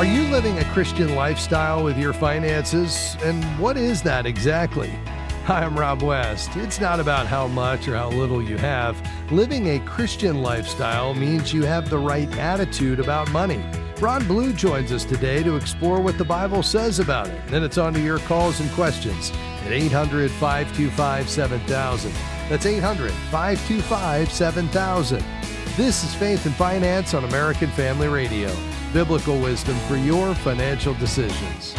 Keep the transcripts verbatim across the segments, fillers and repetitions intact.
Are you living a Christian lifestyle with your finances? And what is that exactly? Hi, I'm Rob West. It's not about how much or how little you have. Living a Christian lifestyle means you have the right attitude about money. Ron Blue joins us today to explore what the Bible says about it. Then it's on to your calls and questions at eight hundred, five two five, seven thousand. That's eight hundred, five two five, seven thousand. This is Faith and Finance on American Family Radio. Biblical wisdom for your financial decisions.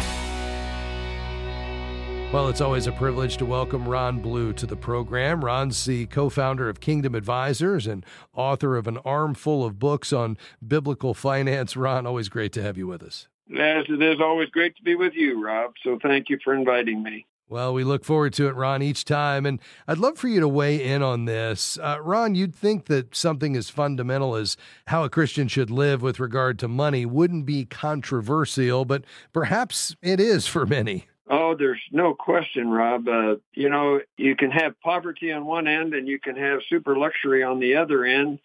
Well, it's always a privilege to welcome Ron Blue to the program. Ron's the co-founder of Kingdom Advisors and author of an armful of books on biblical finance. Ron, always great to have you with us. Yes, it is always great to be with you, Rob. So thank you for inviting me. Well, we look forward to it, Ron, each time. And I'd love for you to weigh in on this. Uh, Ron, you'd think that something as fundamental as how a Christian should live with regard to money wouldn't be controversial, but perhaps it is for many. Oh, there's no question, Rob. Uh, you know, you can have poverty on one end and you can have super luxury on the other end.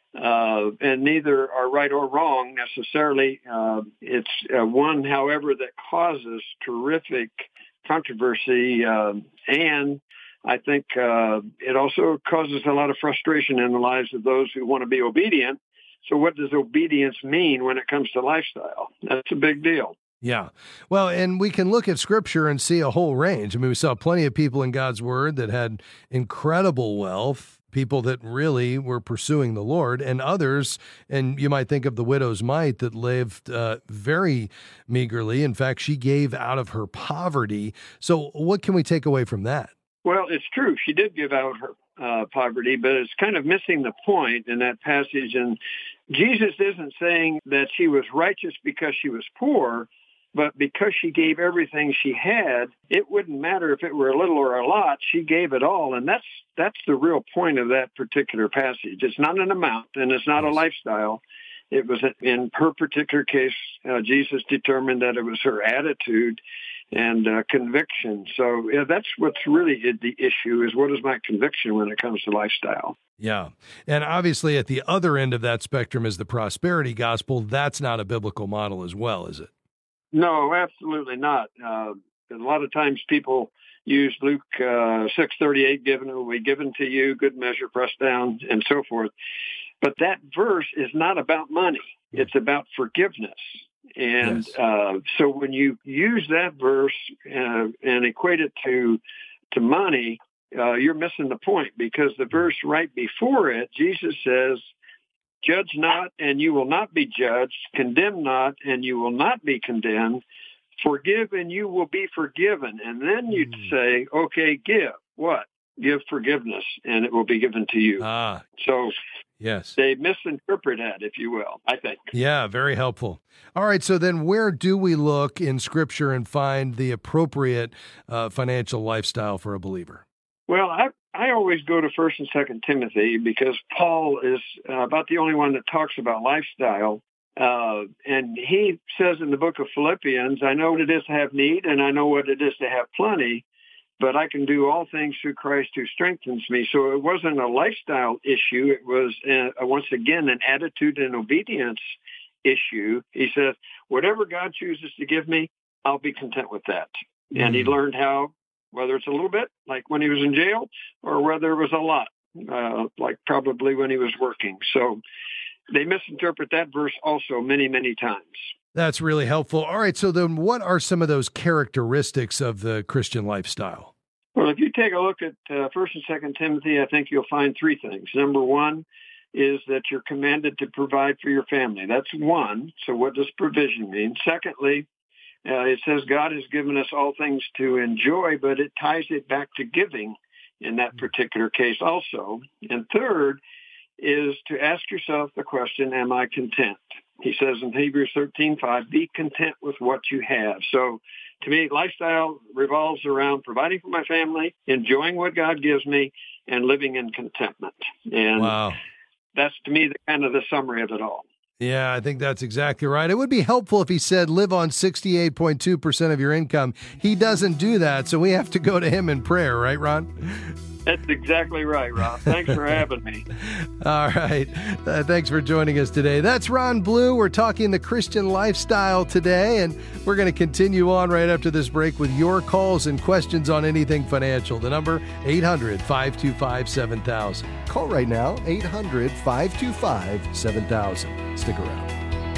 Uh, and neither are right or wrong necessarily. Uh, it's uh, one, however, that causes terrific controversy, uh, and I think uh, it also causes a lot of frustration in the lives of those who want to be obedient. So what does obedience mean when it comes to lifestyle? That's a big deal. Yeah. Well, and we can look at Scripture and see a whole range. I mean, we saw plenty of people in God's Word that had incredible wealth, people that really were pursuing the Lord, and others, and you might think of the widow's mite that lived uh, very meagerly. In fact, she gave out of her poverty. So what can we take away from that? Well, it's true. She did give out her uh, poverty, but it's kind of missing the point in that passage. And Jesus isn't saying that she was righteous because she was poor, but because she gave everything she had, it wouldn't matter if it were a little or a lot. She gave it all. And that's that's the real point of that particular passage. It's not an amount, and it's not a lifestyle. It was, in her particular case, uh, Jesus determined that it was her attitude and uh, conviction. So yeah, that's what's really the issue, is what is my conviction when it comes to lifestyle? Yeah. And obviously at the other end of that spectrum is the prosperity gospel. That's not a biblical model as well, is it? No, absolutely not. Uh, a lot of times people use Luke uh, six thirty-eight, given will be given to you, good measure, pressed down, and so forth. But that verse is not about money. It's about forgiveness. And yes. uh, so when you use that verse uh, and equate it to to money, uh, you're missing the point, because the verse right before it, Jesus says, "Judge not, and you will not be judged. Condemn not, and you will not be condemned. Forgive, and you will be forgiven." And then you'd mm. say, okay, give. What? Give forgiveness, and it will be given to you. Ah, so yes, they misinterpret that, if you will, I think. Yeah, very helpful. All right, so then where do we look in Scripture and find the appropriate uh, financial lifestyle for a believer? Well, I I always go to First and Second Timothy, because Paul is uh, about the only one that talks about lifestyle. Uh, and he says in the book of Philippians, "I know what it is to have need, and I know what it is to have plenty, but I can do all things through Christ who strengthens me." So it wasn't a lifestyle issue. It was, uh, once again, an attitude and obedience issue. He says, whatever God chooses to give me, I'll be content with that. Mm-hmm. And he learned how, whether it's a little bit, like when he was in jail, or whether it was a lot, uh, like probably when he was working. So they misinterpret that verse also many, many times. That's really helpful. All right, so then what are some of those characteristics of the Christian lifestyle? Well, if you take a look at uh, First and Second Timothy, I think you'll find three things. Number one is that you're commanded to provide for your family. That's one. So what does provision mean? Secondly, Uh, it says God has given us all things to enjoy, but it ties it back to giving in that particular case also. And third is to ask yourself the question, am I content? He says in Hebrews thirteen five, be content with what you have. So to me, lifestyle revolves around providing for my family, enjoying what God gives me, and living in contentment. And wow. That's, to me, the kind of the summary of it all. Yeah, I think that's exactly right. It would be helpful if he said live on sixty-eight point two percent of your income. He doesn't do that, so we have to go to him in prayer, right, Ron? That's exactly right, Rob. Thanks for having me. All right. Uh, thanks for joining us today. That's Ron Blue. We're talking the Christian lifestyle today, and we're going to continue on right after this break with your calls and questions on anything financial. The number, eight hundred, five two five, seven thousand. Call right now, eight hundred, five two five, seven thousand. Stick around.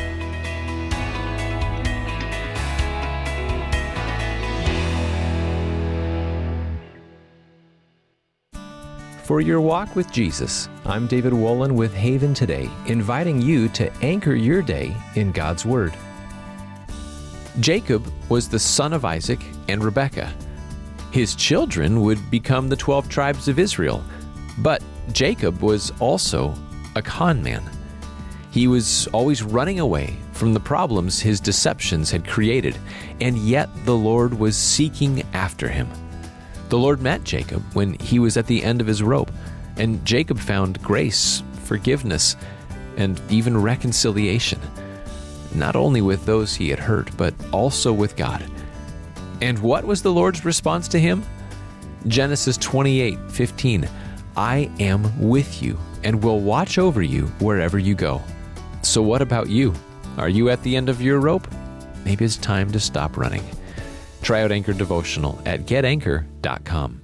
For your walk with Jesus, I'm David Wolin with Haven Today, inviting you to anchor your day in God's Word. Jacob was the son of Isaac and Rebekah. His children would become the twelve tribes of Israel, but Jacob was also a con man. He was always running away from the problems his deceptions had created, and yet the Lord was seeking after him. The Lord met Jacob when he was at the end of his rope, and Jacob found grace, forgiveness, and even reconciliation, not only with those he had hurt, but also with God. And what was the Lord's response to him? Genesis twenty-eight fifteen, I am with you and will watch over you wherever you go. So what about you? Are you at the end of your rope? Maybe it's time to stop running. Try out Anchor Devotional at get anchor dot com.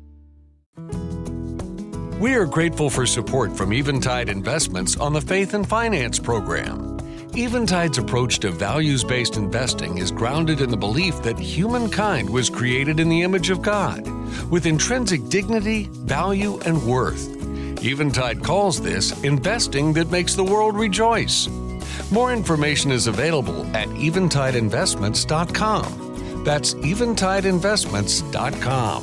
We are grateful for support from Eventide Investments on the Faith and Finance program. Eventide's approach to values-based investing is grounded in the belief that humankind was created in the image of God, with intrinsic dignity, value, and worth. Eventide calls this investing that makes the world rejoice. More information is available at eventide investments dot com. That's eventide investments dot com.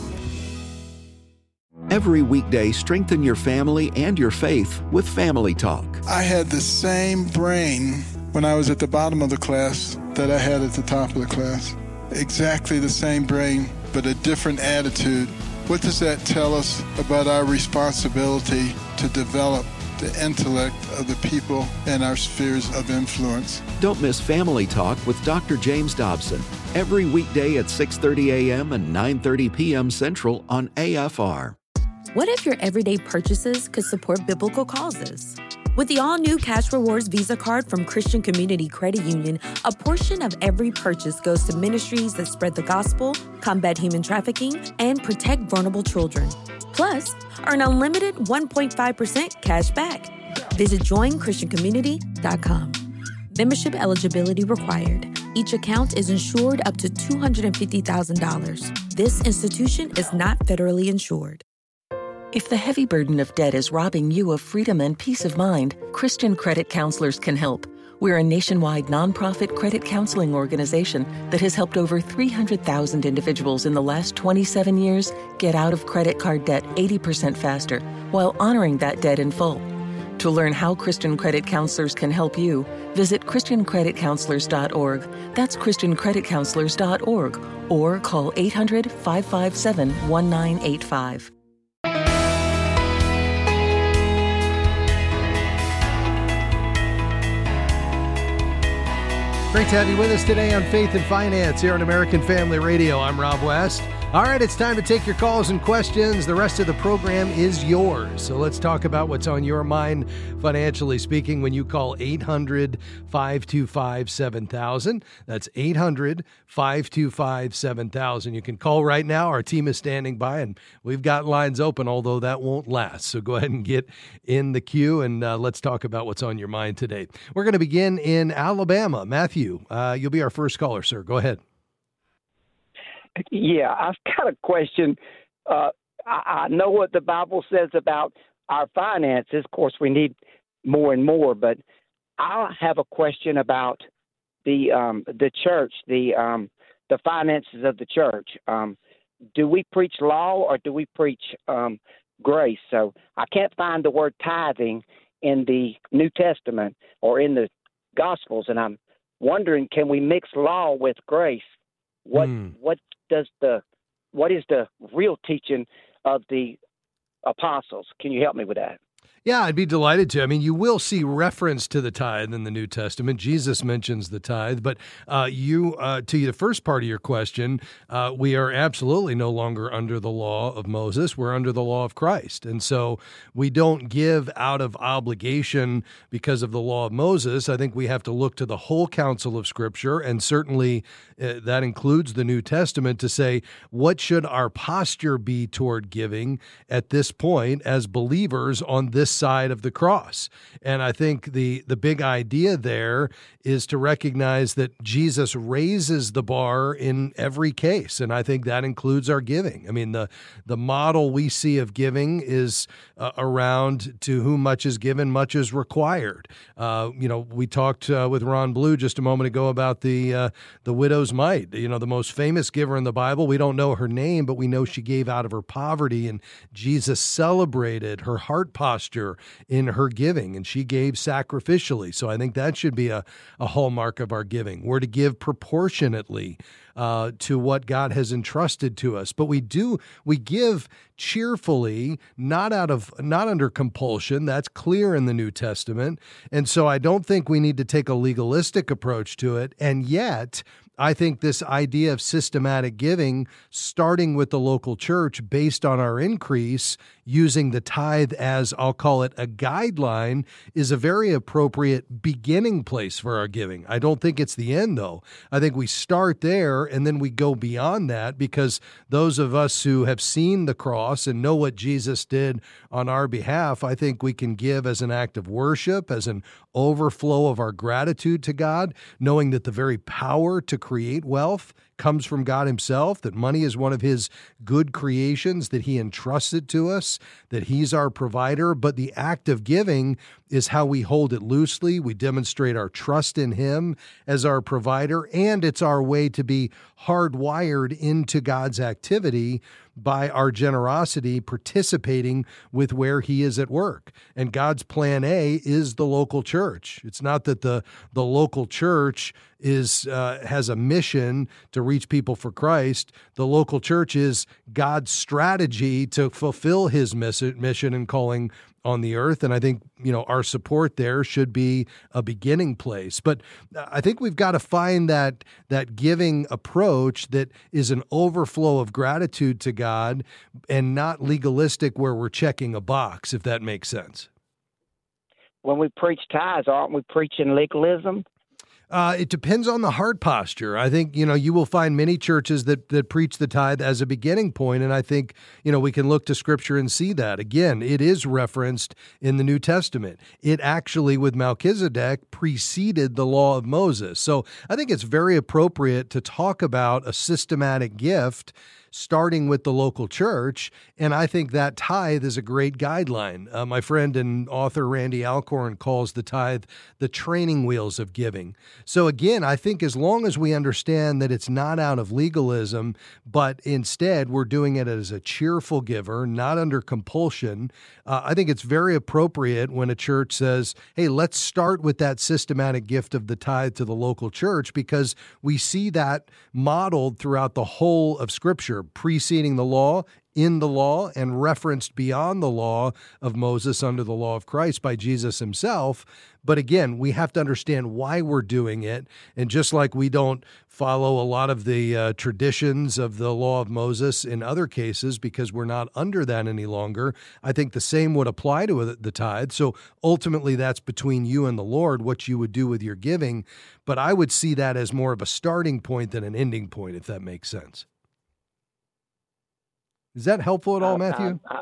Every weekday, strengthen your family and your faith with Family Talk. I had the same brain when I was at the bottom of the class that I had at the top of the class. Exactly the same brain, but a different attitude. What does that tell us about our responsibility to develop the intellect of the people in our spheres of influence? Don't miss Family Talk with Doctor James Dobson every weekday at six thirty a.m. and nine thirty p.m. Central on A F R. What if your everyday purchases could support biblical causes? With the all-new Cash Rewards Visa card from Christian Community Credit Union, a portion of every purchase goes to ministries that spread the gospel, combat human trafficking, and protect vulnerable children. Plus, earn unlimited one point five percent cash back. Visit join christian community dot com. Membership eligibility required. Each account is insured up to two hundred fifty thousand dollars. This institution is not federally insured. If the heavy burden of debt is robbing you of freedom and peace of mind, Christian Credit Counselors can help. We're a nationwide nonprofit credit counseling organization that has helped over three hundred thousand individuals in the last twenty-seven years get out of credit card debt eighty percent faster while honoring that debt in full. To learn how Christian Credit Counselors can help you, visit christian credit counselors dot org. That's christian credit counselors dot org, or call eight hundred, five five seven, one nine eight five. Great to have you with us today on Faith and Finance here on American Family Radio. I'm Rob West. All right, it's time to take your calls and questions. The rest of the program is yours. So let's talk about what's on your mind financially speaking when you call eight hundred, five two five, seven thousand. That's eight hundred, five two five, seven thousand. You can call right now. Our team is standing by, and we've got lines open, although that won't last. So go ahead and get in the queue, and uh, let's talk about what's on your mind today. We're going to begin in Alabama. Matthew, uh, you'll be our first caller, sir. Go ahead. Yeah, I've got a question. Uh, I, I know what the Bible says about our finances. Of course, we need more and more, but I have a question about the um, the church, the um, the finances of the church. Um, do we preach law or do we preach um, grace? So I can't find the word tithing in the New Testament or in the Gospels, and I'm wondering, can we mix law with grace? What mm. what does the what is the real teaching of the apostles? Can you help me with that? Yeah, I'd be delighted to. I mean, you will see reference to the tithe in the New Testament. Jesus mentions the tithe, but uh, you, uh, to the first part of your question, uh, we are absolutely no longer under the law of Moses. We're under the law of Christ. And so we don't give out of obligation because of the law of Moses. I think we have to look to the whole counsel of Scripture, and certainly uh, that includes the New Testament, to say, what should our posture be toward giving at this point as believers on this side of the cross? And I think the the big idea there is to recognize that Jesus raises the bar in every case, and I think that includes our giving. I mean, the the model we see of giving is uh, around to whom much is given, much is required. Uh, you know, we talked uh, with Ron Blue just a moment ago about the uh, the widow's mite. You know, the most famous giver in the Bible. We don't know her name, but we know she gave out of her poverty, and Jesus celebrated her heart posture in her giving, and she gave sacrificially. So I think that should be a, a hallmark of our giving. We're to give proportionately uh, to what God has entrusted to us, but we do we give cheerfully, not out of not under compulsion. That's clear in the New Testament, and so I don't think we need to take a legalistic approach to it. And yet, I think this idea of systematic giving, starting with the local church based on our increase, using the tithe as, I'll call it, a guideline, is a very appropriate beginning place for our giving. I don't think it's the end, though. I think we start there and then we go beyond that, because those of us who have seen the cross and know what Jesus did on our behalf, I think we can give as an act of worship, as an overflow of our gratitude to God, knowing that the very power to create wealth comes from God himself, that money is one of his good creations that he entrusted to us, that he's our provider. But the act of giving is how we hold it loosely. We demonstrate our trust in him as our provider, and it's our way to be hardwired into God's activity by our generosity, participating with where he is at work. And God's plan A is the local church. It's not that the, the local church is uh, has a mission to reach people for Christ. The local church is God's strategy to fulfill his mission and calling on the earth. And I think, you know, our support there should be a beginning place. But I think we've got to find that that giving approach that is an overflow of gratitude to God and not legalistic where we're checking a box, if that makes sense. When we preach tithes, aren't we preaching legalism? Uh, it depends on the heart posture. I think, you know, you will find many churches that, that preach the tithe as a beginning point, and I think, you know, we can look to Scripture and see that. Again, it is referenced in the New Testament. It actually, with Melchizedek, preceded the law of Moses. So I think it's very appropriate to talk about a systematic gift starting with the local church, and I think that tithe is a great guideline. Uh, my friend and author Randy Alcorn calls the tithe the training wheels of giving. So again, I think as long as we understand that it's not out of legalism, but instead we're doing it as a cheerful giver, not under compulsion, uh, I think it's very appropriate when a church says, hey, let's start with that systematic gift of the tithe to the local church, because we see that modeled throughout the whole of Scripture, preceding the law, in the law, and referenced beyond the law of Moses under the law of Christ by Jesus himself. But again, we have to understand why we're doing it. And just like we don't follow a lot of the uh, traditions of the law of Moses in other cases because we're not under that any longer, I think the same would apply to the tithe. So ultimately, that's between you and the Lord, what you would do with your giving. But I would see that as more of a starting point than an ending point, if that makes sense. Is that helpful at all, Matthew? Uh, uh,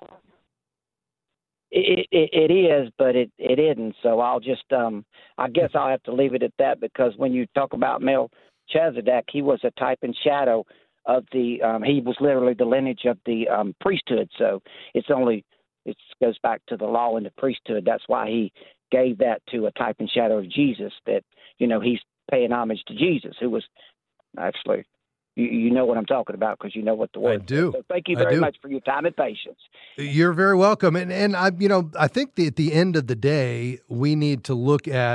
it, it, it is, but it, it isn't. So I'll just, um, I guess I'll have to leave it at that, because when you talk about Melchizedek, he was a type and shadow of the, um, he was literally the lineage of the um, priesthood. So it's only, it goes back to the law and the priesthood. That's why he gave that to a type and shadow of Jesus, that, you know, he's paying homage to Jesus, who was actually, You, you know what I'm talking about, because you know what the word is. I do. So thank you very much for your time and patience. You're very welcome. And, and I, you know, I think that at the end of the day, we need to look at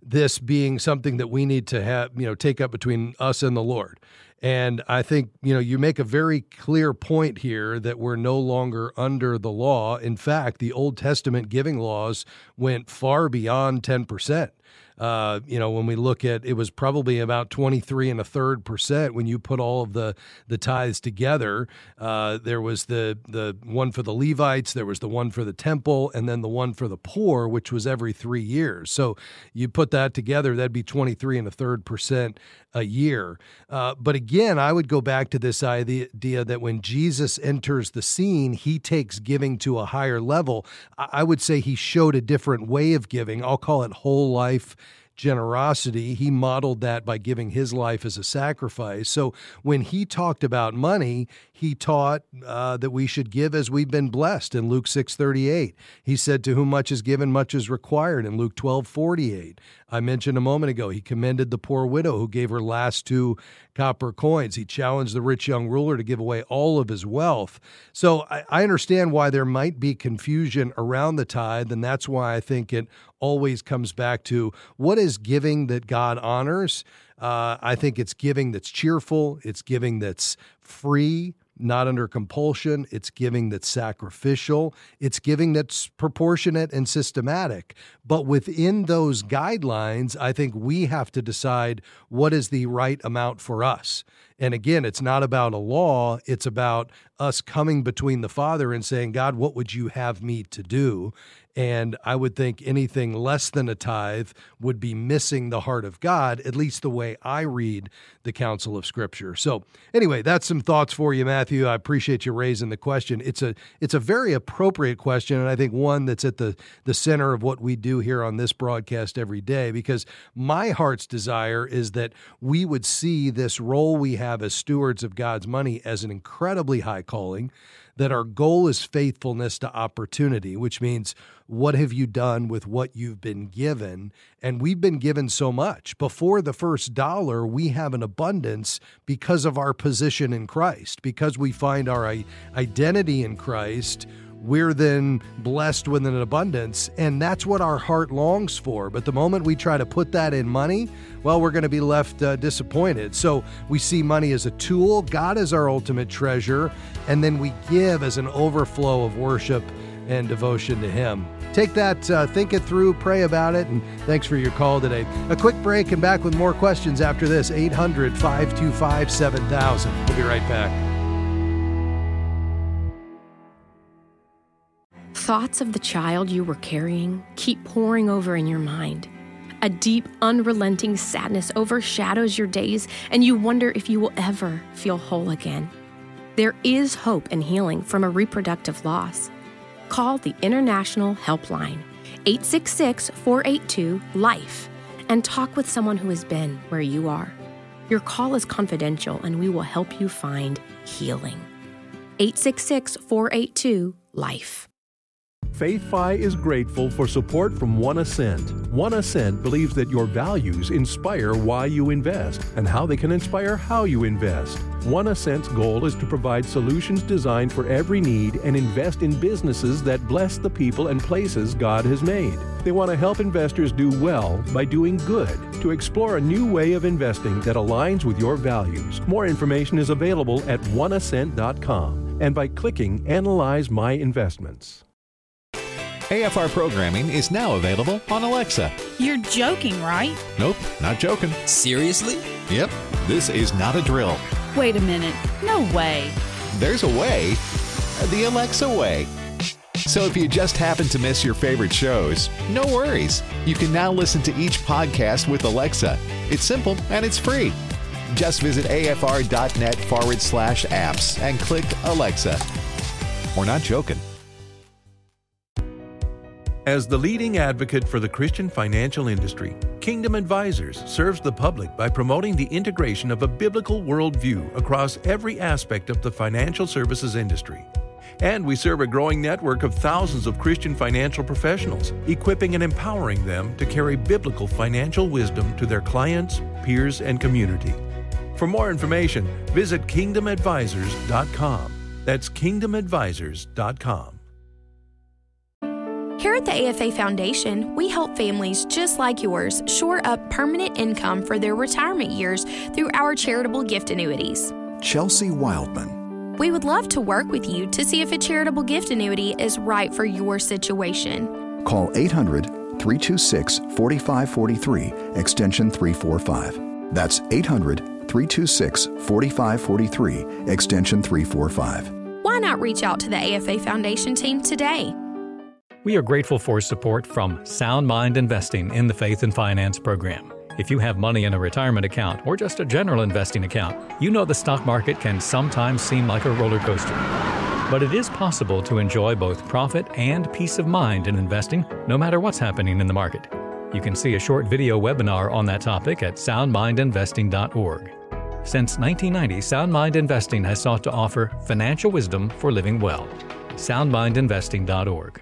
this being something that we need to have, you know, take up between us and the Lord. And I think, you know, you make a very clear point here that we're no longer under the law. In fact, the Old Testament giving laws went far beyond ten percent. Uh, you know, when we look at, it was probably about twenty-three and a third percent when you put all of the, the tithes together. Uh, there was the, the one for the Levites, there was the one for the temple, and then the one for the poor, which was every three years. So you put that together, that'd be twenty-three and a third percent a year. Uh, but again, I would go back to this idea that when Jesus enters the scene, he takes giving to a higher level. I would say he showed a different way of giving. I'll call it whole life generosity. He modeled that by giving his life as a sacrifice. So when he talked about money, he taught uh, that we should give as we've been blessed in Luke six thirty-eight. He said, to whom much is given, much is required in Luke twelve forty-eight. I mentioned a moment ago, he commended the poor widow who gave her last two copper coins. He challenged the rich young ruler to give away all of his wealth. So I, I understand why there might be confusion around the tithe, and that's why I think it always comes back to what is giving that God honors. Uh, I think it's giving that's cheerful. It's giving that's free, not under compulsion. It's giving that's sacrificial. It's giving that's proportionate and systematic. But within those guidelines, I think we have to decide what is the right amount for us. And again, it's not about a law. It's about us coming between the Father and saying, God, what would you have me to do? And I would think anything less than a tithe would be missing the heart of God, at least the way I read the counsel of Scripture. So anyway, that's some thoughts for you, Matthew. I appreciate you raising the question. It's a it's a very appropriate question, and I think one that's at the, the center of what we do here on this broadcast every day, because my heart's desire is that we would see this role we have as stewards of God's money as an incredibly high calling, that our goal is faithfulness to opportunity, which means what have you done with what you've been given? And we've been given so much. Before the first dollar, we have an abundance because of our position in Christ. Because we find our identity in Christ, we're then blessed with an abundance, and that's what our heart longs for. But the moment we try to put that in money, well, we're going to be left uh, disappointed. So we see money as a tool, God is our ultimate treasure, and then we give as an overflow of worship and devotion to Him. Take that, uh, think it through, pray about it, and thanks for your call today. A quick break and back with more questions after this. eight hundred, five two five, seven thousand. We'll be right back. Thoughts of the child you were carrying keep pouring over in your mind. A deep, unrelenting sadness overshadows your days, and you wonder if you will ever feel whole again. There is hope and healing from a reproductive loss. Call the International Helpline, eight six six, four eight two, LIFE, and talk with someone who has been where you are. Your call is confidential, and we will help you find healing. eight six six, four eight two, LIFE. FaithFi is grateful for support from One Ascent. One Ascent believes that your values inspire why you invest and how they can inspire how you invest. One Ascent's goal is to provide solutions designed for every need and invest in businesses that bless the people and places God has made. They want to help investors do well by doing good, to explore a new way of investing that aligns with your values. More information is available at one ascent dot com and by clicking Analyze My Investments. A F R programming is now available on Alexa. You're joking, right? Nope, not joking. Seriously? Yep, this is not a drill. Wait a minute, no way. There's a way, the Alexa way. So if you just happen to miss your favorite shows, no worries. You can now listen to each podcast with Alexa. It's simple and it's free. Just visit afr.net forward slash apps and click Alexa. We're not joking. As the leading advocate for the Christian financial industry, Kingdom Advisors serves the public by promoting the integration of a biblical worldview across every aspect of the financial services industry. And we serve a growing network of thousands of Christian financial professionals, equipping and empowering them to carry biblical financial wisdom to their clients, peers, and community. For more information, visit kingdom advisors dot com. That's kingdom advisors dot com. Here at the A F A Foundation, we help families just like yours shore up permanent income for their retirement years through our charitable gift annuities. Chelsea Wildman. We would love to work with you to see if a charitable gift annuity is right for your situation. Call eight hundred, three two six, four five four three, extension three forty-five. That's eight hundred, three two six, four five four three, extension three forty-five. Why not reach out to the A F A Foundation team today? We are grateful for support from Sound Mind Investing in the Faith and Finance program. If you have money in a retirement account or just a general investing account, you know the stock market can sometimes seem like a roller coaster. But it is possible to enjoy both profit and peace of mind in investing, no matter what's happening in the market. You can see a short video webinar on that topic at sound mind investing dot org. Since nineteen ninety, Sound Mind Investing has sought to offer financial wisdom for living well. sound mind investing dot org.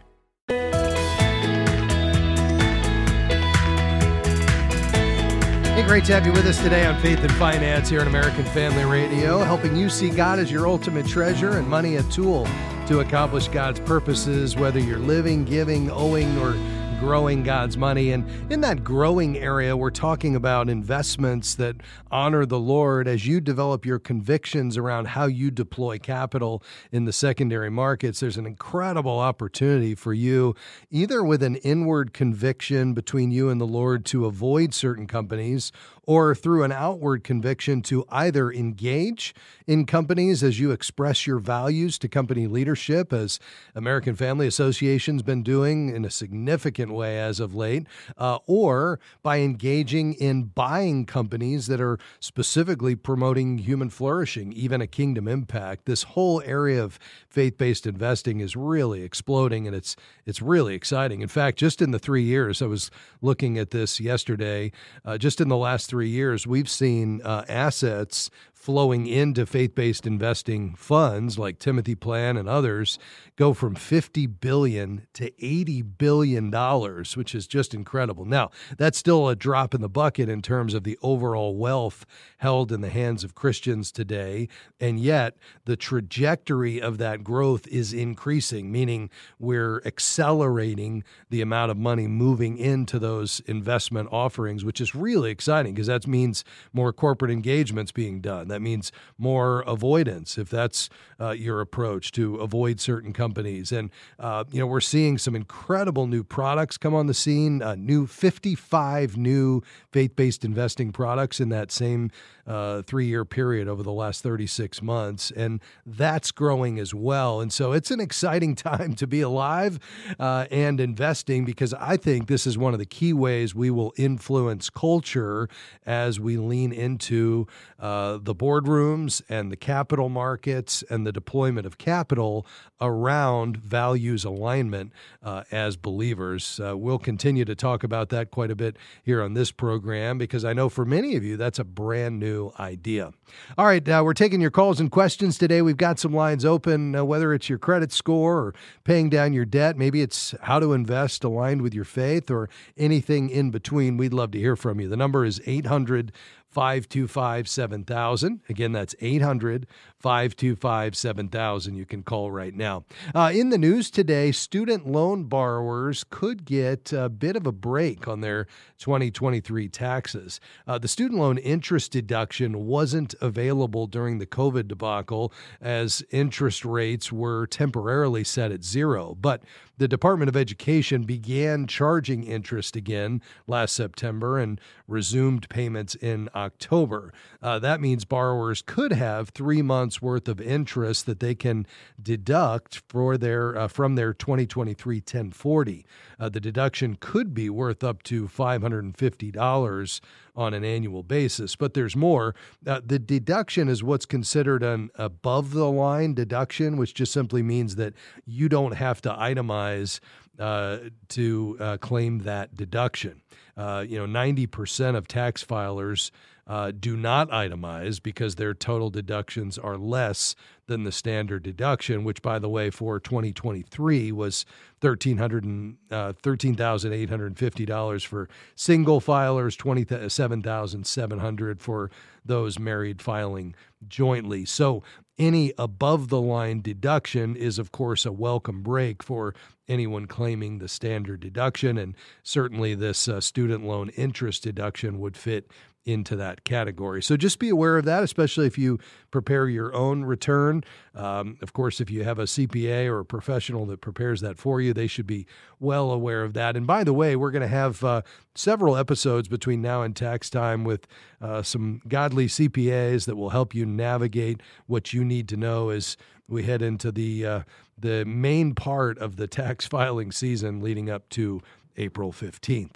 Hey, great to have you with us today on Faith and Finance here on American Family Radio, helping you see God as your ultimate treasure and money a tool to accomplish God's purposes, whether you're living, giving, owing, or growing God's money. And in that growing area, we're talking about investments that honor the Lord as you develop your convictions around how you deploy capital in the secondary markets. There's an incredible opportunity for you, either with an inward conviction between you and the Lord to avoid certain companies, or through an outward conviction to either engage in companies as you express your values to company leadership, as American Family Association's been doing in a significant way as of late, uh, or by engaging in buying companies that are specifically promoting human flourishing, even a kingdom impact. This whole area of faith-based investing is really exploding, and it's it's really exciting. In fact, just in the three years, I was looking at this yesterday, uh, just in the last three years, we've seen uh, assets flowing into faith-based investing funds like Timothy Plan and others go from fifty billion dollars to eighty billion dollars, which is just incredible. Now, that's still a drop in the bucket in terms of the overall wealth held in the hands of Christians today, and yet the trajectory of that growth is increasing, meaning we're accelerating the amount of money moving into those investment offerings, which is really exciting because that means more corporate engagements being done. That means more avoidance, if that's uh, your approach, to avoid certain companies. And, uh, you know, we're seeing some incredible new products come on the scene, uh, new fifty-five new faith-based investing products in that same uh, three-year period over the last thirty-six months. And that's growing as well. And so it's an exciting time to be alive uh, and investing, because I think this is one of the key ways we will influence culture as we lean into uh, the boardrooms and the capital markets and the deployment of capital around values alignment uh, as believers. Uh, we'll continue to talk about that quite a bit here on this program, because I know for many of you, that's a brand new idea. All right, uh, we're taking your calls and questions today. We've got some lines open, uh, whether it's your credit score or paying down your debt. Maybe it's how to invest aligned with your faith, or anything in between. We'd love to hear from you. The number is eight hundred, five two five, seven thousand. Again, that's eight hundred, five two five, seven thousand. You can call right now. Uh, in the news today, student loan borrowers could get a bit of a break on their twenty twenty-three taxes. Uh, the student loan interest deduction wasn't available during the COVID debacle, as interest rates were temporarily set at zero. But the Department of Education began charging interest again last September and resumed payments in October. Uh, that means borrowers could have three months worth of interest that they can deduct for their uh, from their twenty twenty-three ten forty. Uh, the deduction could be worth up to five hundred fifty dollars on an annual basis. But there's more. Uh, the deduction is what's considered an above-the-line deduction, which just simply means that you don't have to itemize uh, to uh, claim that deduction. Uh, you know, ninety percent of tax filers uh, do not itemize because their total deductions are less than the standard deduction, which, by the way, for twenty twenty-three was thirteen thousand eight hundred fifty dollars for single filers, twenty-seven thousand seven hundred dollars for those married filing jointly. So any above-the-line deduction is, of course, a welcome break for anyone claiming the standard deduction, and certainly this uh, student loan interest deduction would fit into that category. So just be aware of that, especially if you prepare your own return. Um, of course, if you have a C P A or a professional that prepares that for you, they should be well aware of that. And by the way, we're going to have uh, several episodes between now and tax time with uh, some godly C P As that will help you navigate what you need to know as we head into the uh, the main part of the tax filing season leading up to April fifteenth.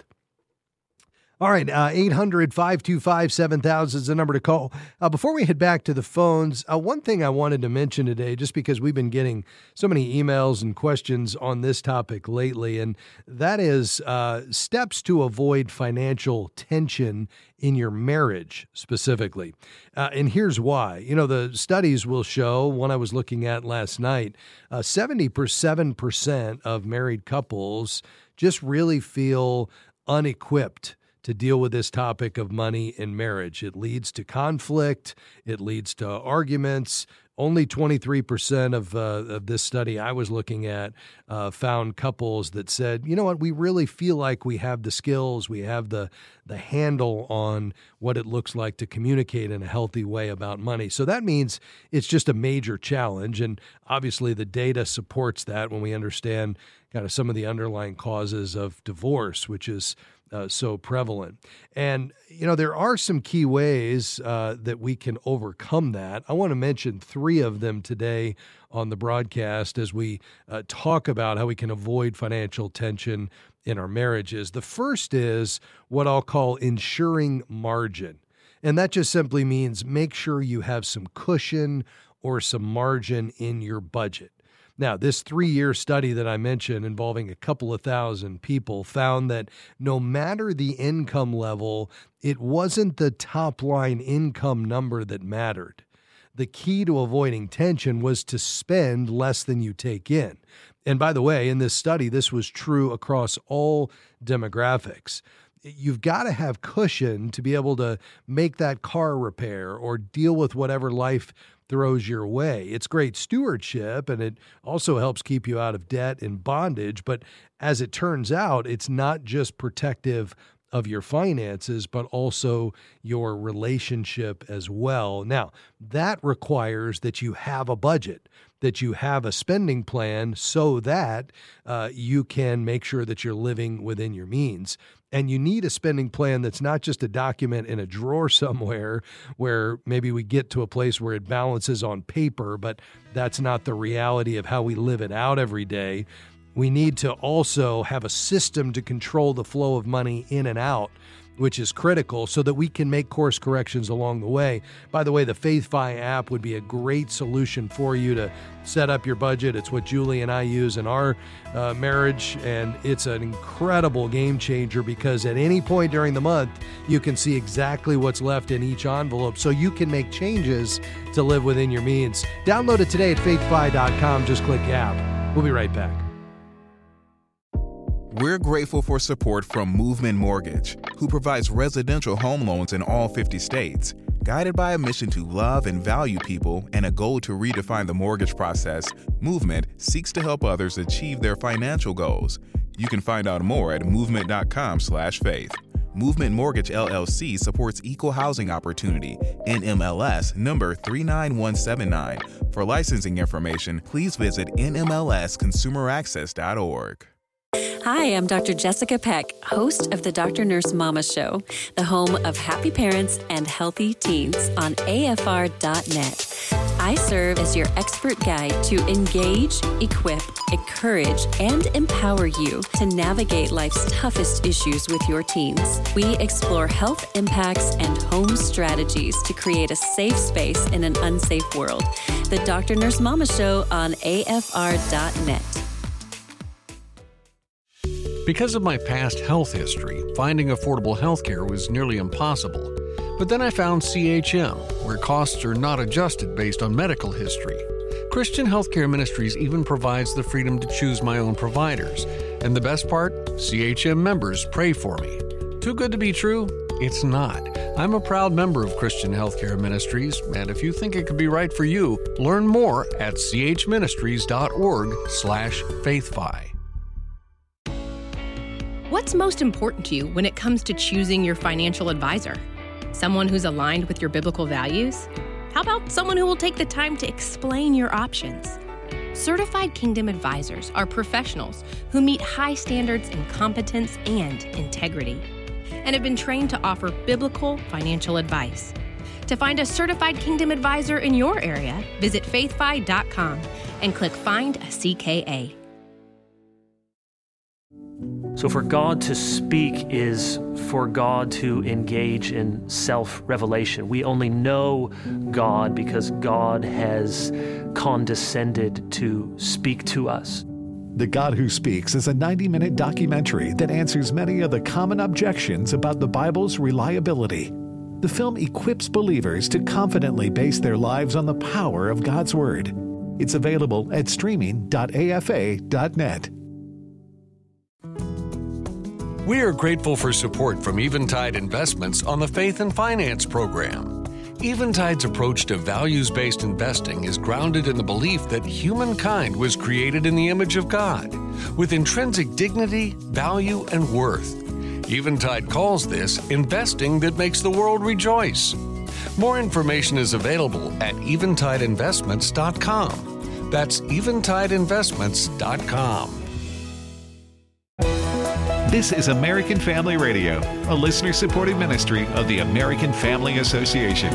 All right, uh, eight hundred, five two five, seven thousand is the number to call. Uh, before we head back to the phones, uh, one thing I wanted to mention today, just because we've been getting so many emails and questions on this topic lately, and that is uh, steps to avoid financial tension in your marriage specifically. Uh, and here's why. You know, the studies will show, one I was looking at last night, uh, seventy-seven percent of married couples just really feel unequipped to deal with this topic of money in marriage. It leads to conflict. It leads to arguments. Only twenty-three percent of, uh, of this study I was looking at uh, found couples that said, you know what, we really feel like we have the skills, we have the the handle on what it looks like to communicate in a healthy way about money. So that means it's just a major challenge. And obviously the data supports that when we understand kind of some of the underlying causes of divorce, which is Uh, so prevalent. And, you know, there are some key ways uh, that we can overcome that. I want to mention three of them today on the broadcast as we uh, talk about how we can avoid financial tension in our marriages. The first is what I'll call ensuring margin. And that just simply means make sure you have some cushion or some margin in your budget. Now, this three-year study that I mentioned involving a couple of thousand people found that no matter the income level, it wasn't the top-line income number that mattered. The key to avoiding tension was to spend less than you take in. And by the way, in this study, this was true across all demographics. You've got to have cushion to be able to make that car repair or deal with whatever life throws your way. It's great stewardship, and it also helps keep you out of debt and bondage. But as it turns out, it's not just protective of your finances, but also your relationship as well. Now, that requires that you have a budget, that you have a spending plan so that uh, you can make sure that you're living within your means. And you need a spending plan that's not just a document in a drawer somewhere where maybe we get to a place where it balances on paper, but that's not the reality of how we live it out every day. We need to also have a system to control the flow of money in and out, which is critical so that we can make course corrections along the way. By the way, the FaithFi app would be a great solution for you to set up your budget. It's what Julie and I use in our uh, marriage, and it's an incredible game changer because at any point during the month, you can see exactly what's left in each envelope so you can make changes to live within your means. Download it today at faith fi dot com. Just click app. We'll be right back. We're grateful for support from Movement Mortgage, who provides residential home loans in all fifty states. Guided by a mission to love and value people and a goal to redefine the mortgage process, Movement seeks to help others achieve their financial goals. You can find out more at movement dot com slash faith. Movement Mortgage L L C supports equal housing opportunity, N M L S number three nine one seven nine. For licensing information, please visit N M L S consumer access dot org. Hi, I'm Doctor Jessica Peck, host of the Doctor Nurse Mama Show, the home of happy parents and healthy teens on A F R dot net. I serve as your expert guide to engage, equip, encourage, and empower you to navigate life's toughest issues with your teens. We explore health impacts and home strategies to create a safe space in an unsafe world. The Doctor Nurse Mama Show on A F R dot net. Because of my past health history, finding affordable health care was nearly impossible. But then I found C H M, where costs are not adjusted based on medical history. Christian Healthcare Ministries even provides the freedom to choose my own providers. And the best part? C H M members pray for me. Too good to be true? It's not. I'm a proud member of Christian Healthcare Ministries, and if you think it could be right for you, learn more at c h ministries dot org slash faithfi. What's most important to you when it comes to choosing your financial advisor? Someone who's aligned with your biblical values? How about someone who will take the time to explain your options? Certified Kingdom Advisors are professionals who meet high standards in competence and integrity and have been trained to offer biblical financial advice. To find a Certified Kingdom Advisor in your area, visit faithfi dot com and click Find a C K A. So for God to speak is for God to engage in self-revelation. We only know God because God has condescended to speak to us. The God Who Speaks is a ninety-minute documentary that answers many of the common objections about the Bible's reliability. The film equips believers to confidently base their lives on the power of God's Word. It's available at streaming dot a f a dot net. We are grateful for support from Eventide Investments on the Faith and Finance program. Eventide's approach to values-based investing is grounded in the belief that humankind was created in the image of God, with intrinsic dignity, value, and worth. Eventide calls this investing that makes the world rejoice. More information is available at eventide investments dot com. That's eventide investments dot com. This is American Family Radio, a listener-supported ministry of the American Family Association.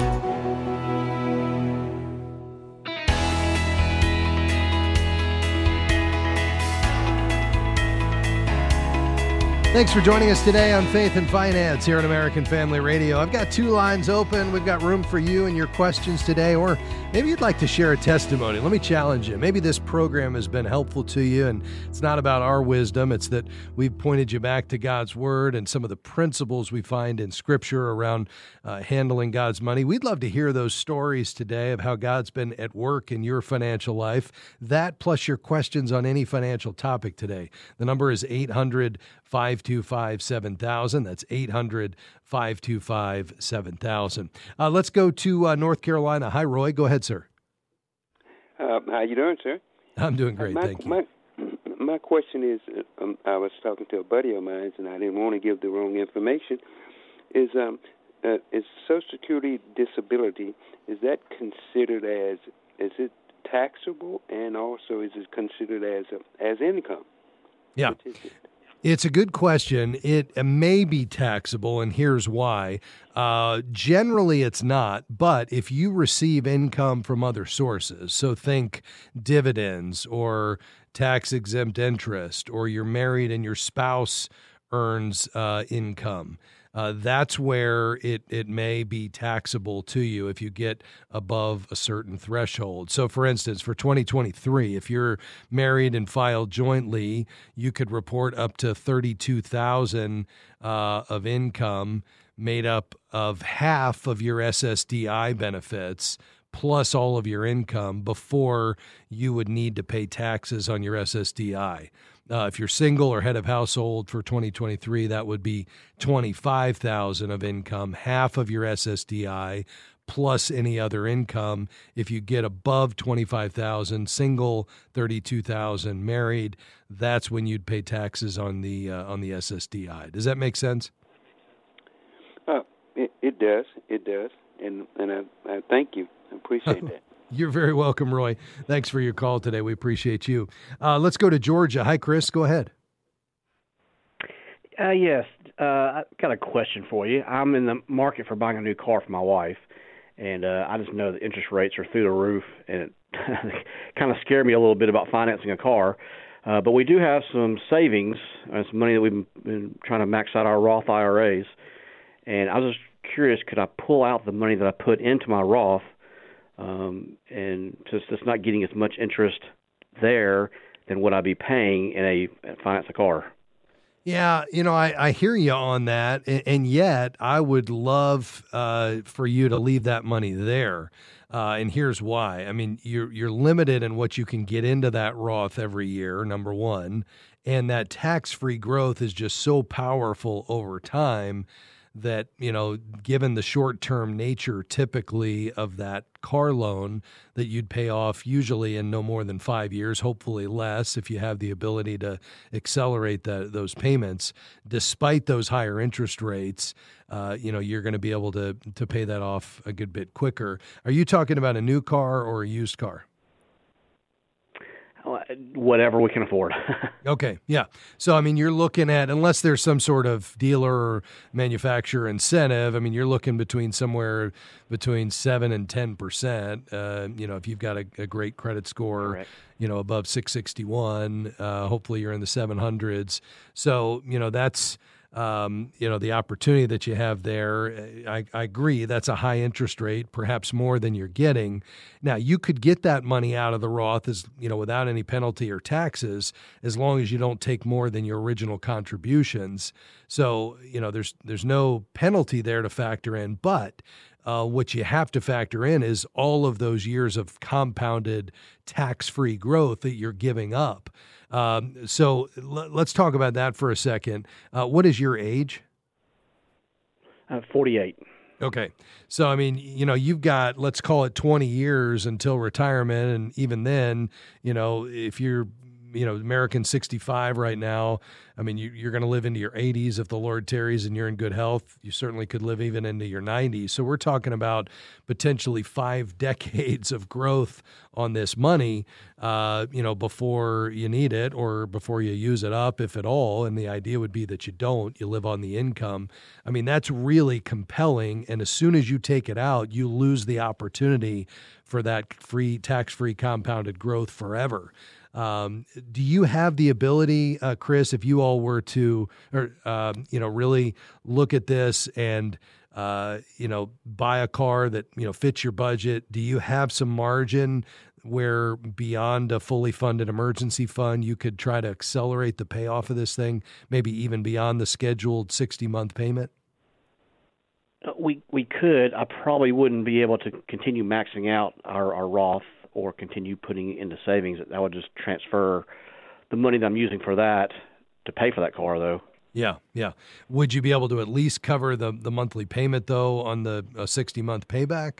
Thanks for joining us today on Faith and Finance here on American Family Radio. I've got two lines open. We've got room for you and your questions today, or maybe you'd like to share a testimony. Let me challenge you. Maybe this program has been helpful to you, and it's not about our wisdom. It's that we've pointed you back to God's Word and some of the principles we find in Scripture around uh, handling God's money. We'd love to hear those stories today of how God's been at work in your financial life. That plus your questions on any financial topic today. The number is eight hundred, five two five, seven thousand. That's eight hundred, five two five, seven thousand. Uh, let's go to uh, North Carolina. Hi, Roy. Go ahead, sir. Uh, how you doing, sir? I'm doing great, uh, my, thank you. My, my question is, um, I was talking to a buddy of mine, and I didn't want to give the wrong information, is um, uh, is Social Security disability, is that considered as, is it taxable, and also is it considered as a, as income? Yeah. It's a good question. It may be taxable, and here's why. Uh, generally, it's not, but if you receive income from other sources, so think dividends or tax-exempt interest, or you're married and your spouse earns uh, income, Uh, that's where it, it may be taxable to you if you get above a certain threshold. So, for instance, for twenty twenty-three, if you're married and filed jointly, you could report up to thirty-two thousand dollars uh, of income made up of half of your S S D I benefits plus all of your income before you would need to pay taxes on your S S D I. Uh, if you're single or head of household for twenty twenty-three, that would be twenty-five thousand dollars of income, half of your S S D I, plus any other income. If you get above twenty-five thousand dollars, single, thirty-two thousand dollars, married, that's when you'd pay taxes on the uh, on the S S D I. Does that make sense? Uh, it, it does. It does. And and I, I thank you. I appreciate that. You're very welcome, Roy. Thanks for your call today. We appreciate you. Uh, let's go to Georgia. Hi, Chris. Go ahead. Uh, yes. Uh, I've got a question for you. I'm in the market for buying a new car for my wife, and uh, I just know the interest rates are through the roof, and it kind of scared me a little bit about financing a car. Uh, but we do have some savings, uh, some money that we've been trying to max out our Roth I R As, and I was just curious, could I pull out the money that I put into my Roth Um, and just, just not getting as much interest there than what I'd be paying in a finance a car? Yeah, you know, I, I hear you on that, and, and yet I would love uh, for you to leave that money there. Uh, and here's why. I mean, you're you're limited in what you can get into that Roth every year, number one, and that tax-free growth is just so powerful over time that, you know, given the short-term nature typically of that car loan, that you'd pay off usually in no more than five years, hopefully less if you have the ability to accelerate the, those payments. Despite those higher interest rates, uh, you know, you're going to be able to to pay that off a good bit quicker. Are you talking about a new car or a used car? Whatever we can afford. Okay, yeah. So, I mean, you're looking at, unless there's some sort of dealer or manufacturer incentive, I mean, you're looking between somewhere between seven and ten percent. Uh, you know, if you've got a, a great credit score, Correct. you know, above six sixty-one, uh, hopefully you're in the seven hundreds. So, you know, that's, Um, you know, the opportunity that you have there, I, I agree, that's a high interest rate, perhaps more than you're getting. Now, you could get that money out of the Roth as, you know, without any penalty or taxes, as long as you don't take more than your original contributions. So, you know, there's there's no penalty there to factor in, but uh, what you have to factor in is all of those years of compounded tax-free growth that you're giving up. Um, so l- let's talk about that for a second. Uh, what is your age? Uh, forty-eight. Okay. So, I mean, you know, you've got, let's call it twenty years until retirement. And even then, you know, if you're, you know, American sixty-five right now, I mean, you, you're going to live into your eighties if the Lord tarries and you're in good health. You certainly could live even into your nineties. So we're talking about potentially five decades of growth on this money, uh, you know, before you need it or before you use it up, if at all. And the idea would be that you don't, you live on the income. I mean, that's really compelling. And as soon as you take it out, you lose the opportunity for that free, tax-free compounded growth forever. Um, do you have the ability, uh, Chris, if you all were to, or, um, you know, really look at this and, uh, you know, buy a car that, you know, fits your budget? Do you have some margin where beyond a fully funded emergency fund, you could try to accelerate the payoff of this thing, maybe even beyond the scheduled sixty month payment? Uh, we, we could. I probably wouldn't be able to continue maxing out our, our Roth or continue putting it into savings. I would just transfer the money that I'm using for that to pay for that car, though. Yeah, yeah. Would you be able to at least cover the, the monthly payment, though, on the sixty-month payback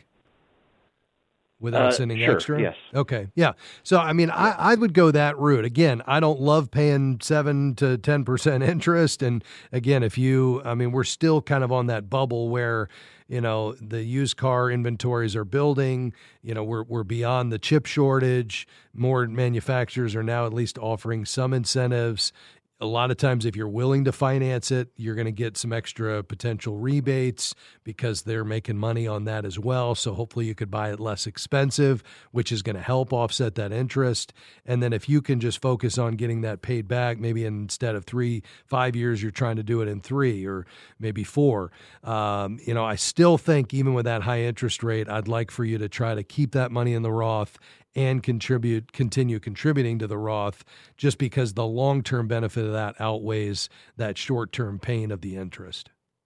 without uh, sending sure, extra? Yes. Okay, yeah. So, I mean, I, I would go that route. Again, I don't love paying seven to ten percent interest. And, again, if you, I mean, we're still kind of on that bubble where, you know, the used car inventories are building. You know, we're we're beyond the chip shortage. More manufacturers are now at least offering some incentives. A lot of times, if you're willing to finance it, you're going to get some extra potential rebates because they're making money on that as well. So hopefully you could buy it less expensive, which is going to help offset that interest. And then if you can just focus on getting that paid back, maybe instead of three, five years, you're trying to do it in three or maybe four. Um, you know, I still think even with that high interest rate, I'd like for you to try to keep that money in the Roth and contribute, continue contributing to the Roth, just because the long-term benefit of that outweighs that short-term pain of the interest.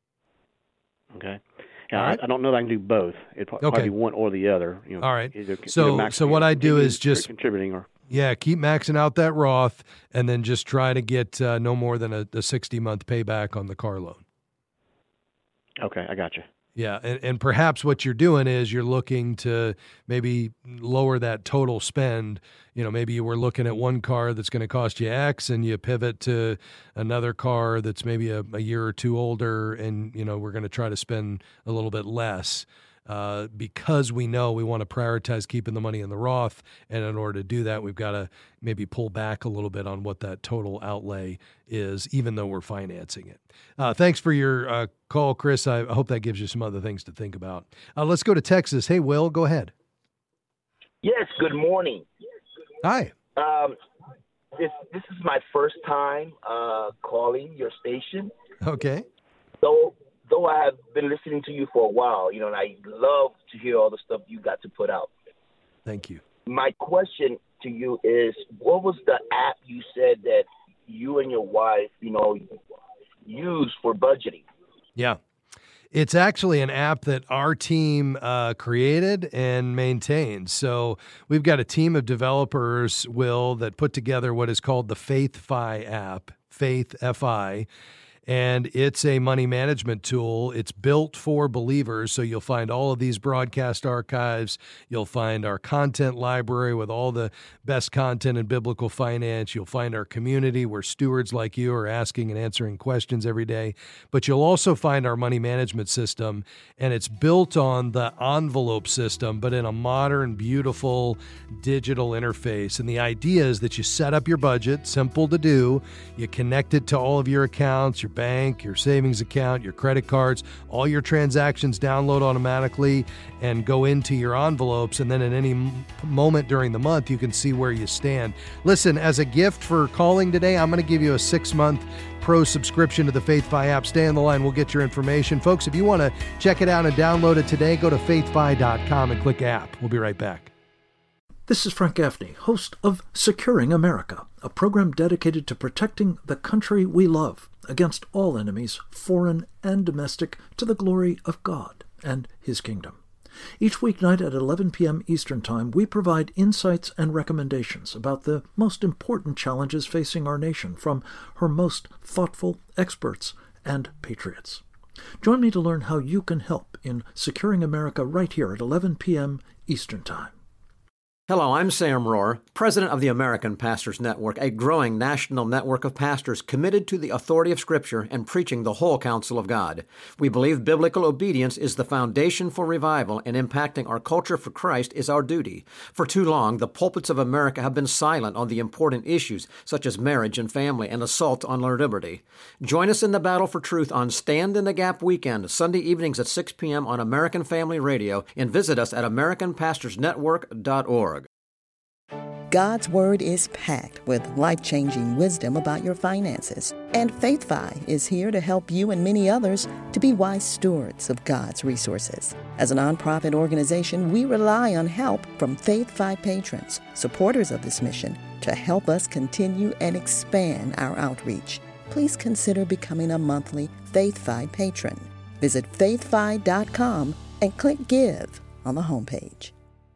Okay. Yeah, right. I, I don't know that I can do both. It'd probably okay. be one or the other. You know, all right. Either, so, either so what I do is just contributing or yeah, keep maxing out that Roth, and then just try to get uh, no more than a, a sixty-month payback on the car loan. Okay, I got you. Yeah, and, and perhaps what you're doing is you're looking to maybe lower that total spend. You know, maybe you were looking at one car that's going to cost you X, and you pivot to another car that's maybe a, a year or two older, and, you know, we're going to try to spend a little bit less. Uh, because we know we want to prioritize keeping the money in the Roth, and in order to do that, we've got to maybe pull back a little bit on what that total outlay is, even though we're financing it. Uh, thanks for your uh, call, Chris. I hope that gives you some other things to think about. Uh, let's go to Texas. Hey, Will, go ahead. Yes, good morning. Hi. Um, this this is my first time uh, calling your station. Okay. So. Though I have been listening to you for a while, you know, and I love to hear all the stuff you got to put out. Thank you. My question to you is, what was the app you said that you and your wife, you know, use for budgeting? Yeah. It's actually an app that our team uh, created and maintains. So we've got a team of developers, Will, that put together what is called the FaithFi app, Faith F I. and it's a money management tool. It's built for believers, so you'll find all of these broadcast archives. You'll find our content library with all the best content in biblical finance. You'll find our community where stewards like you are asking and answering questions every day. But you'll also find our money management system, and it's built on the envelope system, but in a modern, beautiful digital interface. And the idea is that you set up your budget, simple to do. You connect it to all of your accounts, your bank, your savings account, your credit cards, all your transactions download automatically and go into your envelopes. And then at any m- moment during the month, you can see where you stand. Listen, as a gift for calling today, I'm going to give you a six-month pro subscription to the FaithFi app. Stay on the line. We'll get your information. Folks, if you want to check it out and download it today, go to faith fi dot com and click app. We'll be right back. This is Frank Gaffney, host of Securing America, a program dedicated to protecting the country we love against all enemies, foreign and domestic, to the glory of God and His kingdom. Each weeknight at eleven p.m. Eastern Time, we provide insights and recommendations about the most important challenges facing our nation from her most thoughtful experts and patriots. Join me to learn how you can help in Securing America right here at eleven p.m. Eastern Time. Hello, I'm Sam Rohr, president of the American Pastors Network, a growing national network of pastors committed to the authority of Scripture and preaching the whole counsel of God. We believe biblical obedience is the foundation for revival, and impacting our culture for Christ is our duty. For too long, the pulpits of America have been silent on the important issues such as marriage and family and assault on our liberty. Join us in the battle for truth on Stand in the Gap weekend, Sunday evenings at six p.m. on American Family Radio, and visit us at american pastors network dot org. God's Word is packed with life-changing wisdom about your finances, and FaithFi is here to help you and many others to be wise stewards of God's resources. As a nonprofit organization, we rely on help from FaithFi patrons, supporters of this mission, to help us continue and expand our outreach. Please consider becoming a monthly FaithFi patron. Visit faith fi dot com and click Give on the homepage.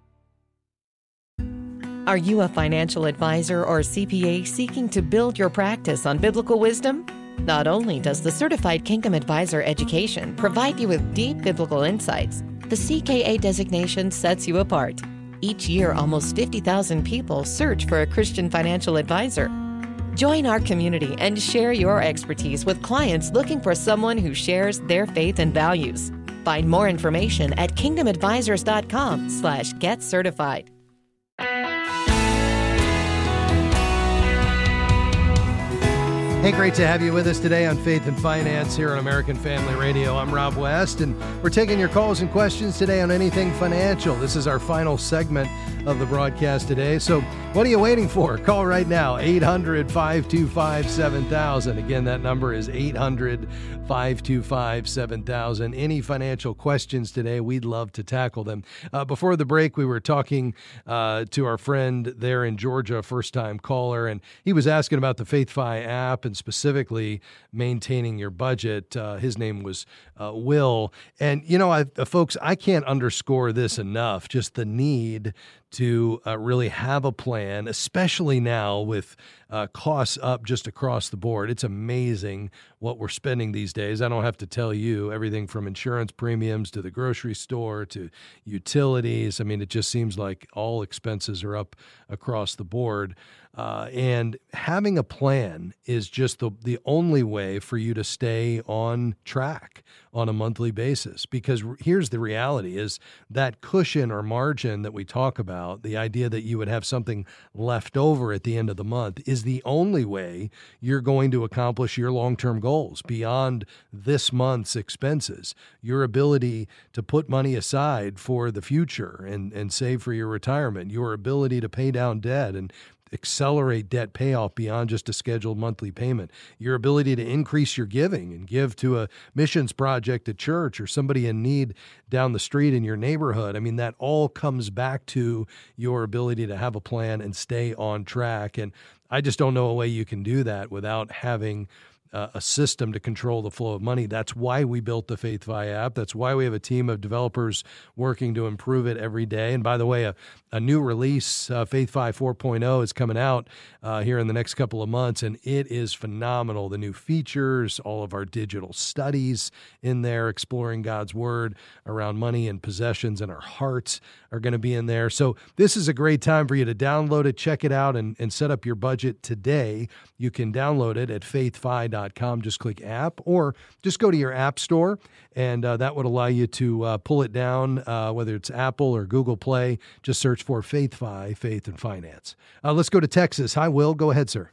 Are you a financial advisor or C P A seeking to build your practice on biblical wisdom? Not only does the Certified Kingdom Advisor education provide you with deep biblical insights, the C K A designation sets you apart. Each year, almost fifty thousand people search for a Christian financial advisor. Join our community and share your expertise with clients looking for someone who shares their faith and values. Find more information at kingdom advisors dot com slash get certified. Hey, great to have you with us today on Faith and Finance here on American Family Radio. I'm Rob West, and we're taking your calls and questions today on anything financial. This is our final segment of the broadcast today. So what are you waiting for? Call right now, eight hundred, five two five, seven thousand. Again, that number is eight hundred, five two five, seven thousand. Any financial questions today, we'd love to tackle them. Uh, before the break, we were talking uh, to our friend there in Georgia, first-time caller, and he was asking about the FaithFi app and specifically maintaining your budget. Uh, his name was uh, Will. And, you know, I, uh, folks, I can't underscore this enough, just the need to uh, really have a plan, especially now with uh, costs up just across the board. It's amazing what we're spending these days. I don't have to tell you, everything from insurance premiums to the grocery store to utilities. I mean, it just seems like all expenses are up across the board. Uh, and having a plan is just the, the only way for you to stay on track on a monthly basis. Because here's the reality is that cushion or margin that we talk about, the idea that you would have something left over at the end of the month, is the only way you're going to accomplish your long-term goals beyond this month's expenses. Your ability to put money aside for the future and, and save for your retirement, your ability to pay down debt and accelerate debt payoff beyond just a scheduled monthly payment, your ability to increase your giving and give to a missions project at church or somebody in need down the street in your neighborhood. I mean, that all comes back to your ability to have a plan and stay on track. And I just don't know a way you can do that without having uh, a system to control the flow of money. That's why we built the FaithFi app. That's why we have a team of developers working to improve it every day. And by the way, a, a new release, uh, FaithFi four point oh, is coming out uh, here in the next couple of months, and it is phenomenal. The new features, all of our digital studies in there, exploring God's Word around money and possessions and our hearts are going to be in there. So this is a great time for you to download it, check it out, and, and set up your budget today. You can download it at faith fi dot com. Just click app, or just go to your app store, and uh, that would allow you to uh, pull it down, uh, whether it's Apple or Google Play. Just search for FaithFi, Faith and Finance. Uh, let's go to Texas. Hi, Will. Go ahead, sir.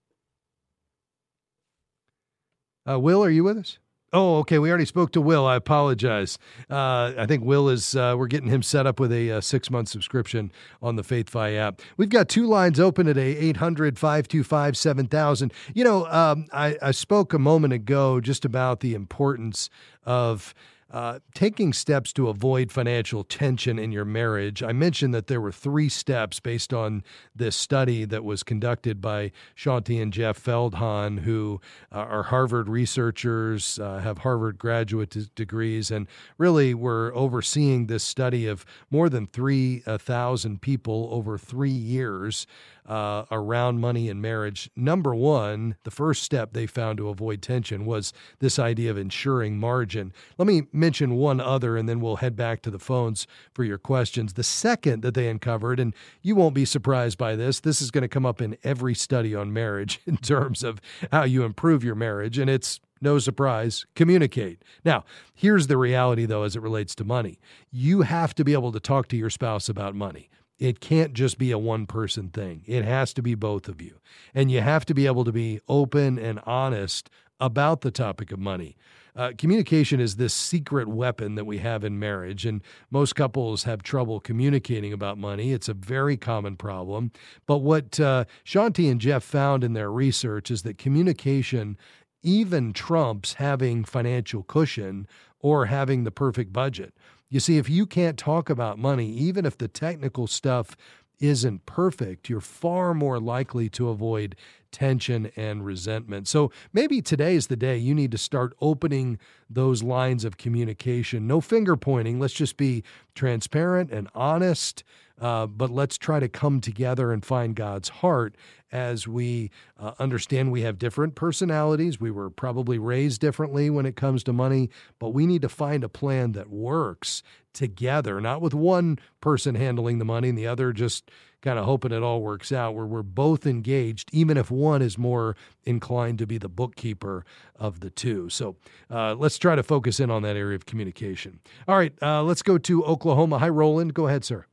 Uh, Will, are you with us? Oh, okay. We already spoke to Will. I apologize. Uh, I think Will is, uh, we're getting him set up with a, a six-month subscription on the FaithFi app. We've got two lines open today, eight hundred, five two five, seven thousand. You know, um, I, I spoke a moment ago just about the importance of Uh, taking steps to avoid financial tension in your marriage. I mentioned that there were three steps based on this study that was conducted by Shaunti and Jeff Feldhahn, who uh, are Harvard researchers, uh, have Harvard graduate d- degrees, and really were overseeing this study of more than three thousand people over three years uh, around money and marriage. Number one, the first step they found to avoid tension was this idea of ensuring margin. Let me mention one other, and then we'll head back to the phones for your questions. The second that they uncovered, and you won't be surprised by this, this is going to come up in every study on marriage in terms of how you improve your marriage, and it's no surprise, communicate. Now, here's the reality, though, as it relates to money. You have to be able to talk to your spouse about money. It can't just be a one-person thing. It has to be both of you. And you have to be able to be open and honest about the topic of money. Uh, communication is this secret weapon that we have in marriage, and most couples have trouble communicating about money. It's a very common problem. But what uh, Shaunti and Jeff found in their research is that communication even trumps having financial cushion or having the perfect budget. You see, if you can't talk about money, even if the technical stuff isn't perfect, you're far more likely to avoid tension and resentment. So maybe today is the day you need to start opening those lines of communication. No finger pointing. Let's just be transparent and honest, uh, but let's try to come together and find God's heart as we uh, understand we have different personalities. We were probably raised differently when it comes to money, but we need to find a plan that works together, not with one person handling the money and the other just kind of hoping it all works out, where we're both engaged, even if one is more inclined to be the bookkeeper of the two. So uh, let's try to focus in on that area of communication. All right, uh, let's go to Oklahoma. Hi, Roland. Go ahead, sir.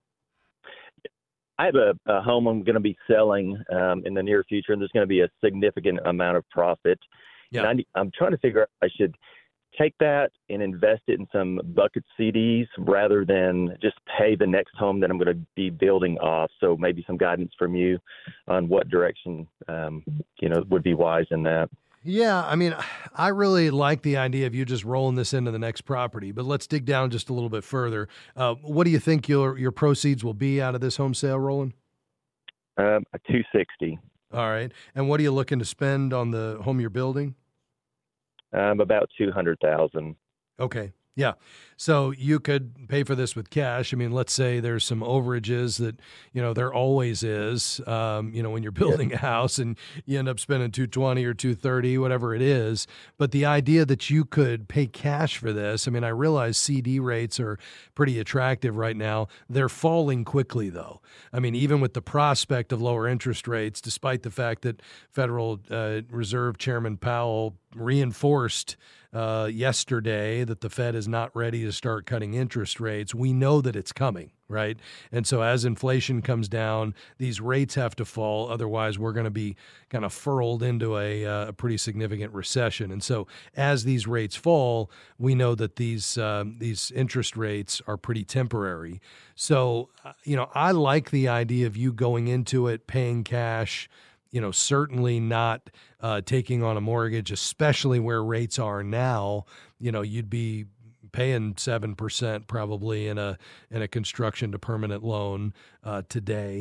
I have a, a home I'm going to be selling um, in the near future, and there's going to be a significant amount of profit. Yeah. And I, I'm trying to figure out if I should take that and invest it in some bucket C Ds rather than just pay the next home that I'm going to be building off. So maybe some guidance from you on what direction, um, you know, would be wise in that. Yeah, I mean, I really like the idea of you just rolling this into the next property, but let's dig down just a little bit further. Uh, what do you think your your proceeds will be out of this home sale, Roland? Um, a two sixty. All right. And what are you looking to spend on the home you're building? Um, about two hundred thousand. Okay. Yeah. So you could pay for this with cash. I mean, let's say there's some overages that, you know, there always is, um, you know, when you're building a house and you end up spending two twenty or two thirty, whatever it is. But the idea that you could pay cash for this, I mean, I realize C D rates are pretty attractive right now. They're falling quickly, though. I mean, even with the prospect of lower interest rates, despite the fact that Federal uh, Reserve Chairman Powell reinforced uh, yesterday that the Fed is not ready to start cutting interest rates, we know that it's coming, right? And so as inflation comes down, these rates have to fall. Otherwise, we're going to be kind of furled into a, uh, a pretty significant recession. And so as these rates fall, we know that these um, these interest rates are pretty temporary. So, uh, you know, I like the idea of you going into it, paying cash, you know, certainly not uh, taking on a mortgage, especially where rates are now. You know, you'd be paying seven percent probably in a in a construction to permanent loan uh, today.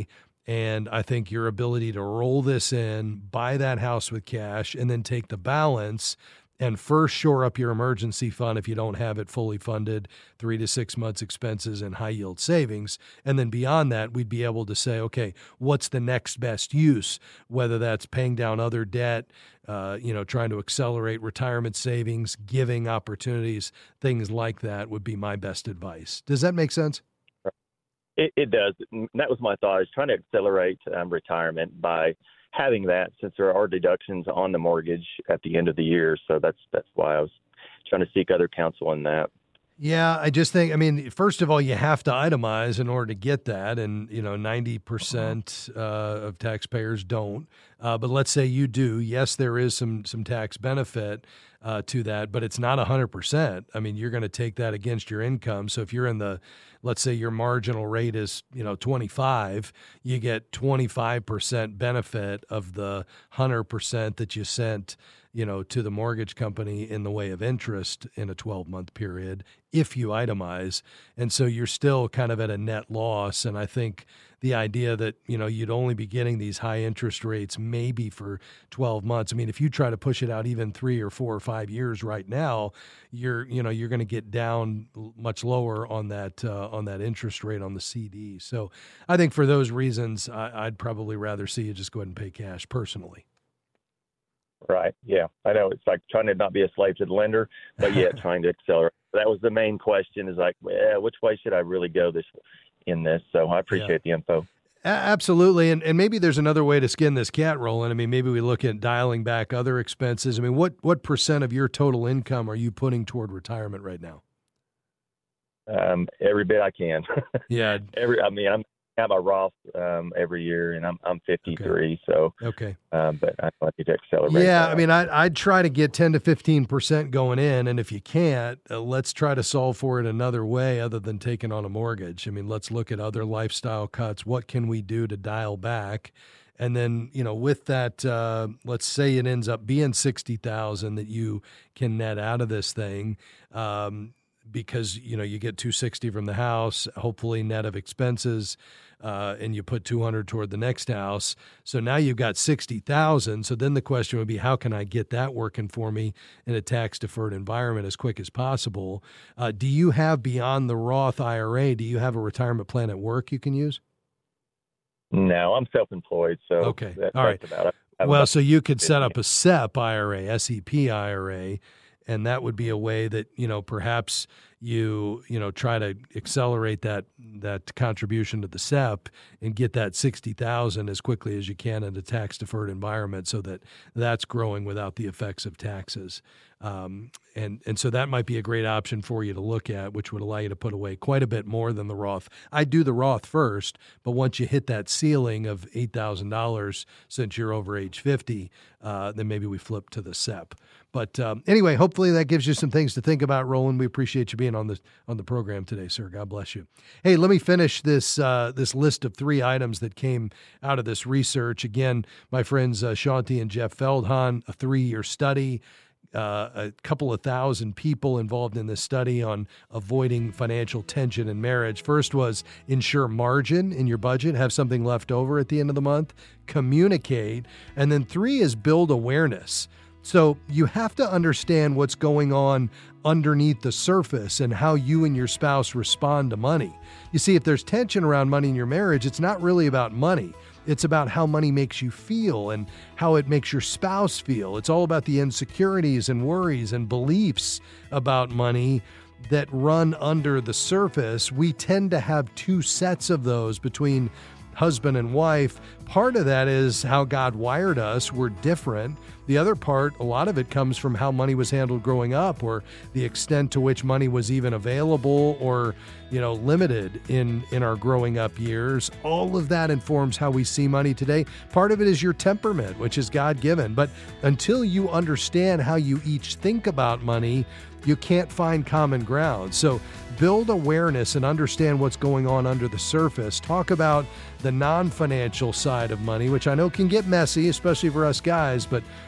And I think your ability to roll this in, buy that house with cash, and then take the balance and first shore up your emergency fund if you don't have it fully funded, three to six months expenses and high yield savings. And then beyond that, we'd be able to say, okay, what's the next best use, whether that's paying down other debt, uh, you know, trying to accelerate retirement savings, giving opportunities, things like that would be my best advice. Does that make sense? It, it does. And that was my thought, is trying to accelerate um, retirement by having that, since there are deductions on the mortgage at the end of the year. So that's that's why I was trying to seek other counsel on that. Yeah, I just think, I mean, first of all, you have to itemize in order to get that. And, you know, ninety percent uh, of taxpayers don't. Uh, but let's say you do. Yes, there is some some tax benefit uh, to that, but it's not one hundred percent. I mean, you're going to take that against your income. So if you're in the, let's say your marginal rate is, you know, twenty-five, you get twenty-five percent benefit of the one hundred percent that you sent, you know, to the mortgage company in the way of interest in a twelve-month period, if you itemize. And so you're still kind of at a net loss. And I think the idea that, you know, you'd only be getting these high interest rates maybe for twelve months. I mean, if you try to push it out even three or four or five years right now, you're, you know, you're going to get down much lower on that, uh, on that interest rate on the C D. So I think for those reasons, I, I'd probably rather see you just go ahead and pay cash personally. Right. Yeah. I know it's like trying to not be a slave to the lender, but yet trying to accelerate. That was the main question, is like, well, which way should I really go this in this? So I appreciate yeah. the info. A- absolutely. And and maybe there's another way to skin this cat, Roland. I mean, maybe we look at dialing back other expenses. I mean, what, what percent of your total income are you putting toward retirement right now? Um, every bit I can. Yeah. Every, I mean, I'm, have a Roth um, every year, and I'm I'm fifty-three, okay. so okay. Um, but I need to accelerate. Yeah, that. I mean, I'd, I'd try to get ten to fifteen percent going in, and if you can't, uh, let's try to solve for it another way other than taking on a mortgage. I mean, let's look at other lifestyle cuts. What can we do to dial back? And then, you know, with that, uh, let's say it ends up being sixty thousand that you can net out of this thing. Um, because, you know, you get two hundred sixty from the house, hopefully net of expenses, uh, and you put two hundred toward the next house. So now you've got sixty thousand. So then the question would be, how can I get that working for me in a tax-deferred environment as quick as possible? Uh, do you have, beyond the Roth I R A, do you have a retirement plan at work you can use? No, I'm self-employed. So okay. That, all right. That's about it. Well, so you could set up a S E P I R A, S E P I R A, and that would be a way that, you know, perhaps you, you know, try to accelerate that that contribution to the S E P and get that sixty thousand as quickly as you can in a tax-deferred environment, so that that's growing without the effects of taxes. Um, and and so that might be a great option for you to look at, which would allow you to put away quite a bit more than the Roth. I do the Roth first, but once you hit that ceiling of eight thousand dollars, since you're over age fifty, uh, then maybe we flip to the S E P. But um, anyway, hopefully that gives you some things to think about, Roland. We appreciate you being on the on the program today, sir. God bless you. Hey, let me finish this uh, this list of three items that came out of this research. Again, my friends uh, Shanti and Jeff Feldhahn, a three-year study. Uh, a couple of thousand people involved in this study on avoiding financial tension in marriage. First was ensure margin in your budget, have something left over at the end of the month, communicate, and then three is build awareness. So you have to understand what's going on underneath the surface and how you and your spouse respond to money. You see, if there's tension around money in your marriage, it's not really about money. It's about how money makes you feel and how it makes your spouse feel. It's all about the insecurities and worries and beliefs about money that run under the surface. We tend to have two sets of those between husband and wife. Part of that is how God wired us. We're different. The other part, a lot of it comes from how money was handled growing up, or the extent to which money was even available or, you know, limited in, in our growing up years. All of that informs how we see money today. Part of it is your temperament, which is God-given. But until you understand how you each think about money, you can't find common ground. So build awareness and understand what's going on under the surface. Talk about the non-financial side of money, which I know can get messy, especially for us guys, but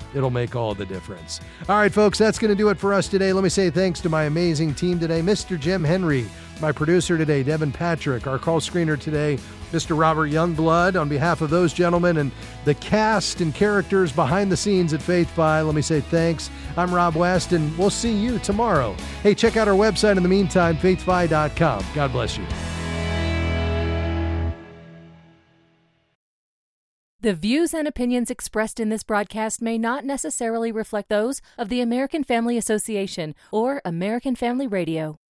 It'll make all the difference. All right, folks, that's going to do it for us today. Let me say thanks to my amazing team today, Mister Jim Henry, my producer today, Devin Patrick, our call screener today, Mister Robert Youngblood. On behalf of those gentlemen and the cast and characters behind the scenes at FaithFi, let me say thanks. I'm Rob West, and we'll see you tomorrow. Hey, check out our website in the meantime, faith fi dot com. God bless you. The views and opinions expressed in this broadcast may not necessarily reflect those of the American Family Association or American Family Radio.